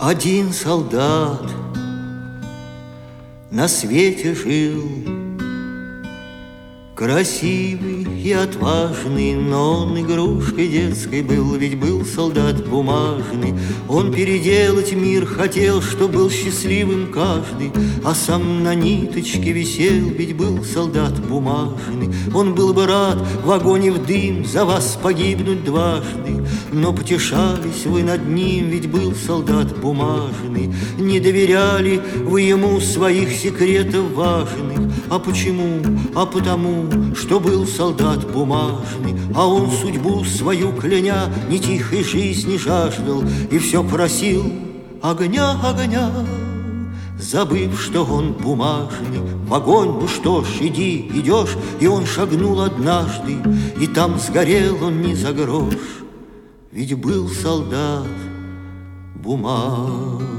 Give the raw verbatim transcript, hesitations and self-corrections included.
Один солдат на свете жил, красивый и отважный, но он игрушкой детской был, ведь был солдат бумажный. Он переделать мир хотел, чтоб был счастливым каждый, а сам на ниточке висел, ведь был солдат бумажный. Он был бы рад в огонь и в дым за вас погибнуть дважды, но потешались вы над ним, ведь был солдат бумажный. Не доверяли вы ему своих секретов важных. А почему? А потому, что был солдат бумажный, а он судьбу свою кляня ни тихой жизни жаждал и все просил огня, огня, забыв, что он бумажный. В огонь, ну что ж, иди, идешь, и он шагнул однажды, и там сгорел он не за грош, ведь был солдат бумажный.